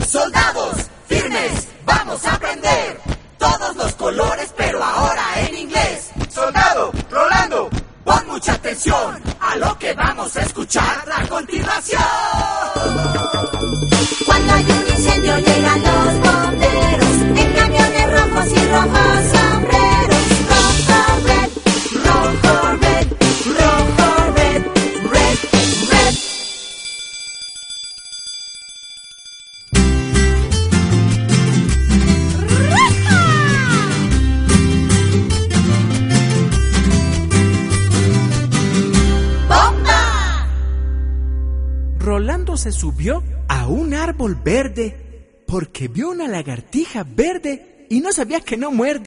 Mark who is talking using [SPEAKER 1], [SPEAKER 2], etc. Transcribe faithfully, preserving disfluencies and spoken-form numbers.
[SPEAKER 1] Soldados, firmes, vamos a aprender todos los colores, pero ahora en inglés.
[SPEAKER 2] Soldado, Rolando,
[SPEAKER 1] pon mucha atención a lo que vamos a escuchar a continuación.
[SPEAKER 3] Cuando hay un incendio llegan los bomberos en camiones rojos y rojos sombreros. Rojo, red, rojo, red, rojo, red, red, red. ¡Bomba!
[SPEAKER 4] Rolando se subió a un árbol verde porque vio una lagartija verde y no sabía que no muerde.